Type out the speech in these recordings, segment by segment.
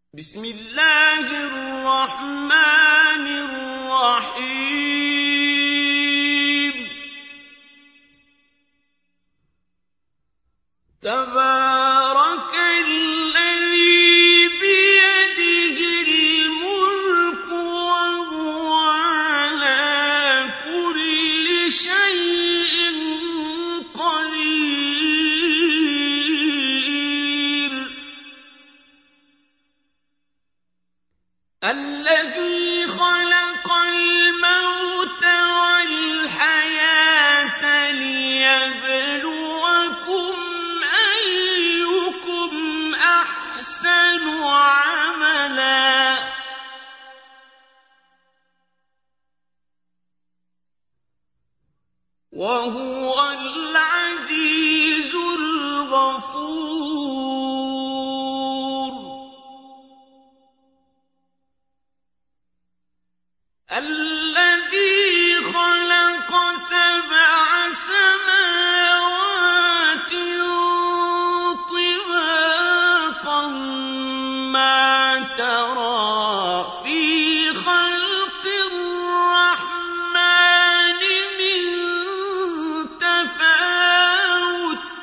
بسم الله الرحمن الرحيم تبارك الذي بيده الملك وهو على كل شيء قدير الذي خلق الموت والحياة ليبلوكم أيكم أحسن عملا وهو العزيز الغفور الذي خلق 7 سماوات طباقا ما ترى في خلق الرحمن من تفاوت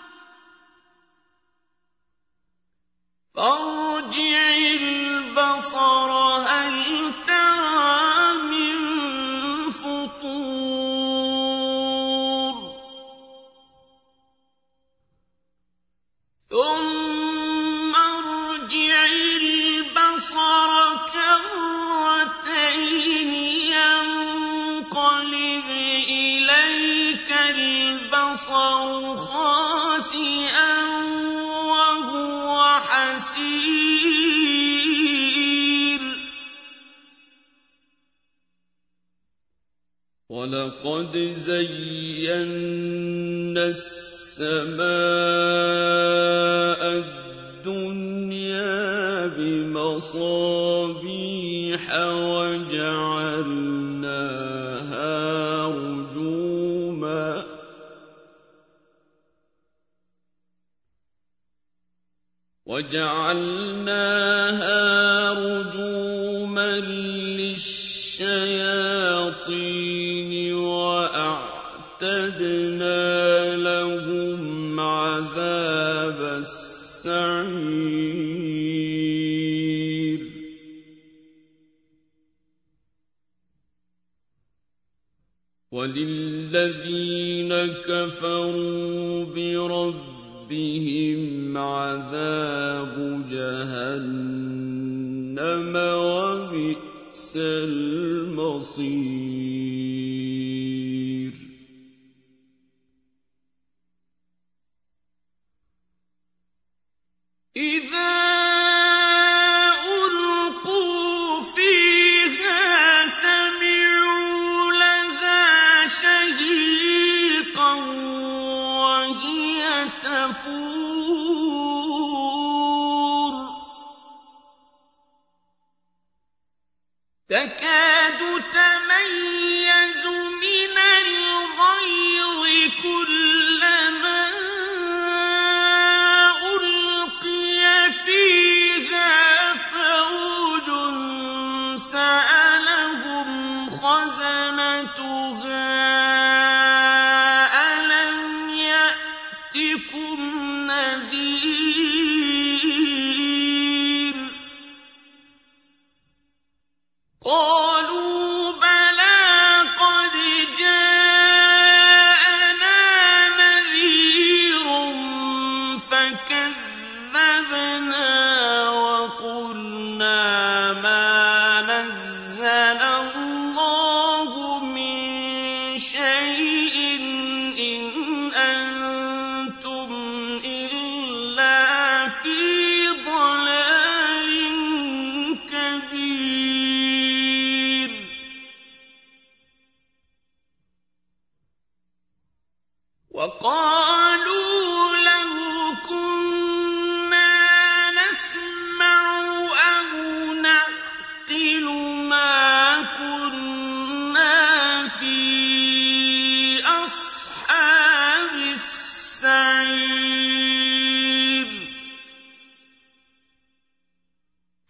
فارجع البصر هل ترى من فطور ثم ارجع البصر كرتين ينقلب إليك البصر خاسئا وهو حسير ولقد زينا السماء الدنيا بمصابيح وجعلناها رجوما للشياطين وأعتدنا لهم عذاب السعير وللذين كفروا بربهم عذاب جهنم وبئس المصير إذا ألقوا فيها سمعوا لها شهيقا وهي تفور تكاد تميز من الغيظ كلما ألقي فيها فوج سألهم خزنتها ألم يأتكم نذير قالوا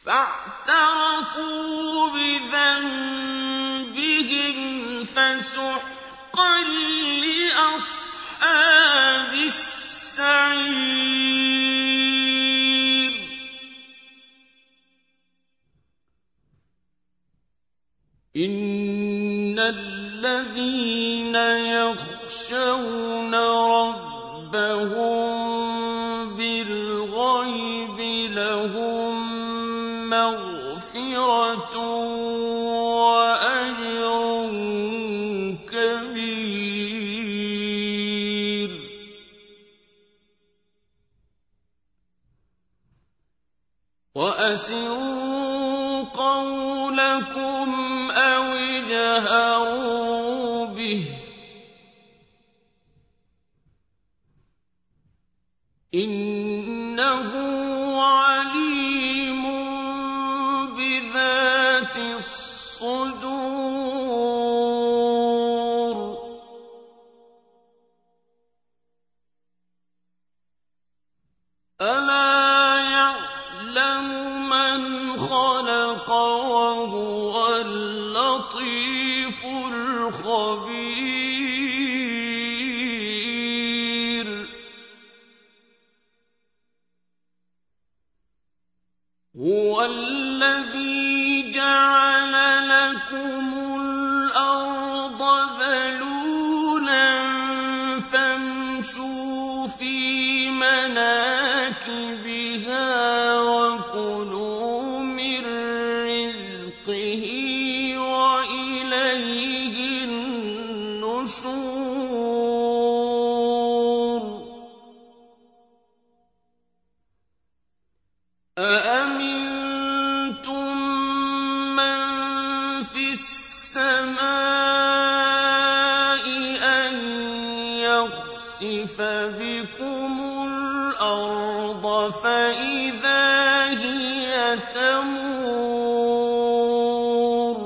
فاعترفوا بذنبهم فسحقا لأصحاب السعير إن الذين يخشون ربهم بالغيب لهم مغفرة وأجر كبير وأسروا قولكم أو اجهروا به إنه عليم بذات الصدور ألا يعلم من خلق وهو اللطيف الخبير هو الذي جعل لكم الأرض ذلولا فامشوا في مناكبها وكلوا من رزقه وإليه النشور أأمنتم من في السماء أن يخسف بكم الأرض فإذا هي تمور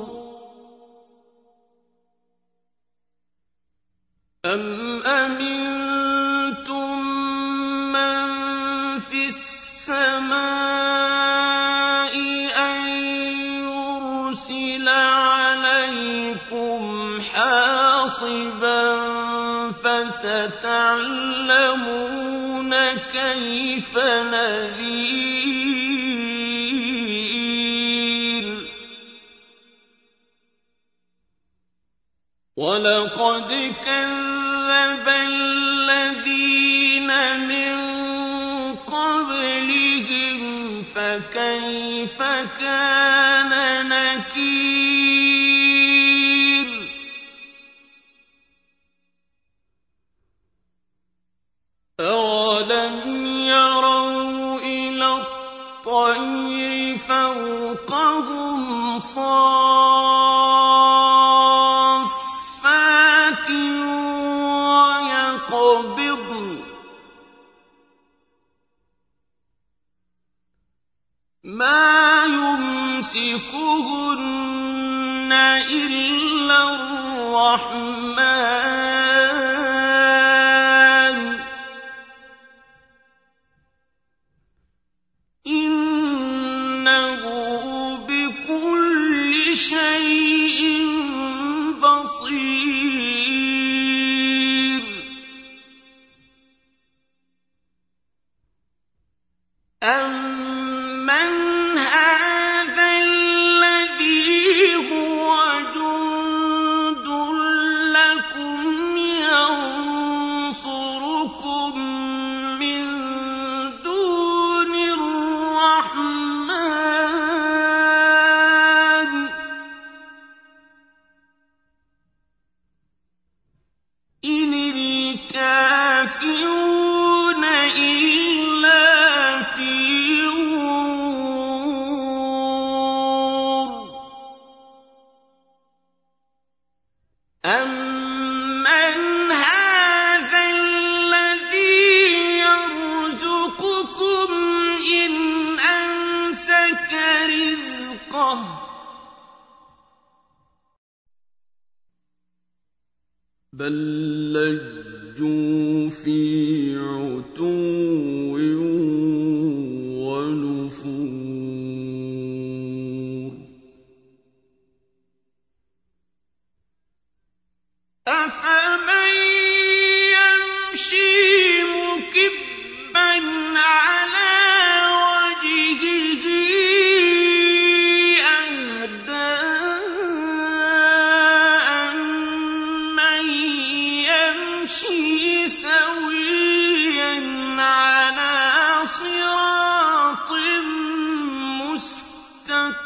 أم أمنتم من في السماء أن يرسل عليكم حاصبا فستعلمون كيف نذير ولقد كذب الذين من قبلهم فكيف كان نكير أولم يروا إلى الطير فوقهم صافات ويقبضن ما يمسكهن إلا الرحمن إنه بكل شيء بصير أمن هذا الذي هو جند لكم ينصركم من دون الرحمن إن الكافرون إلا في غرور أمن هذا الذي يرزقكم إن أمسك رزقه بل لجوا في عتو ونفور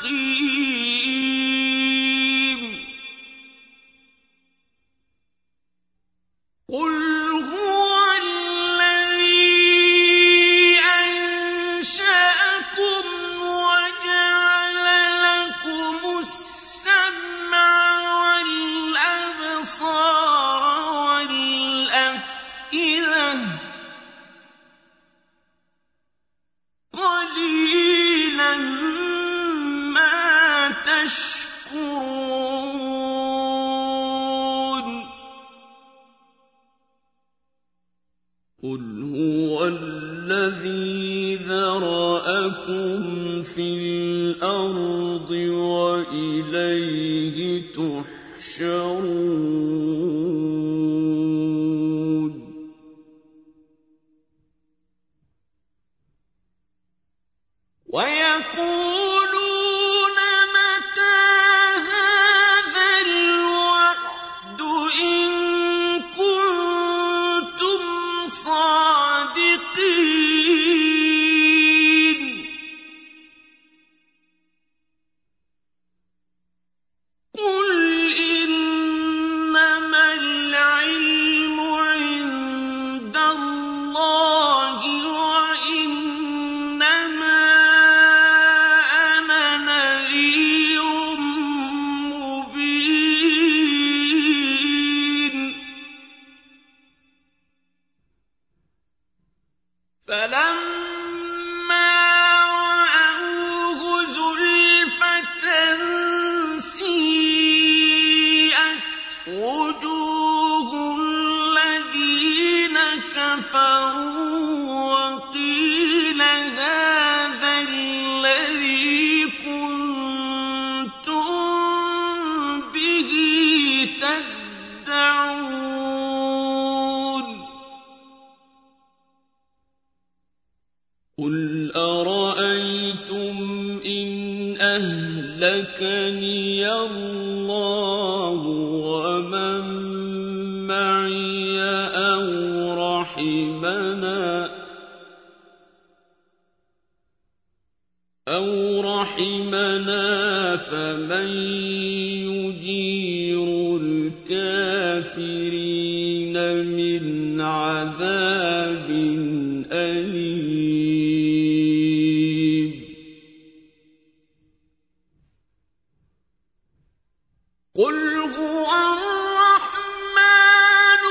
مستقيم قل هو الذي أنشأكم وجعل لكم السمع والأبصار والأفئدة قليلا ما تشكرون قل هو الذي ذرأكم في الأرض وإليه تحشرون ويقولون متى هذا الوعد إن كنتم صادقين قل إنما العلم عند الله وإنما أنا نذير مبين فلما رأوه زلفة سيئت وجوه الذين كفروا وقيل هذا الذي كنتم به تدعون قل أرأيتم إن أهلكني الله ومن معي أو رحمنا فمن يجير الكافرين من عذاب أليم قل هو الرحمن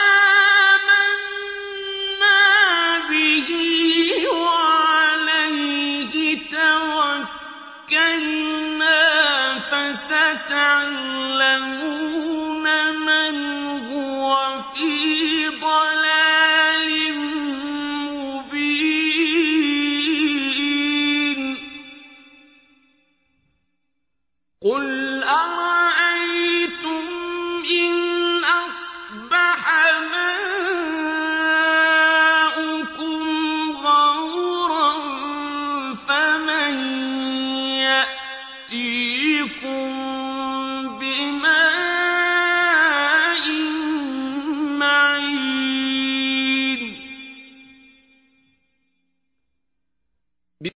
آمنا به وعليه توكلنا فستعلمون من هو في ضلال مبين قل أرأيتم إن أصبح ماؤكم غورا فمن يأتي